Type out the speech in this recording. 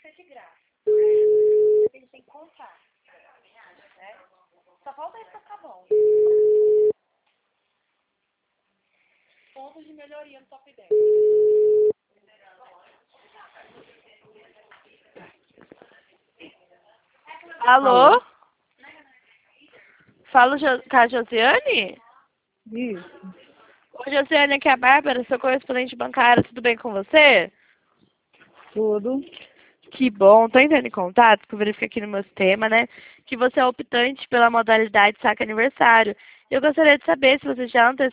ser de graça. Eles têm que contar. Né? Só falta isso pra ficar bom. Pontos de melhoria no top 10. Alô? Fala com a Josiane? Isso, Oi, Josiane, aqui é a Bárbara, sou correspondente bancária, tudo bem com você? tudo. Que bom, tô entrando em contato, porque eu verifiquei aqui no meu sistema, né, que você é optante pela modalidade saque aniversário. Eu gostaria de saber se você já antecipou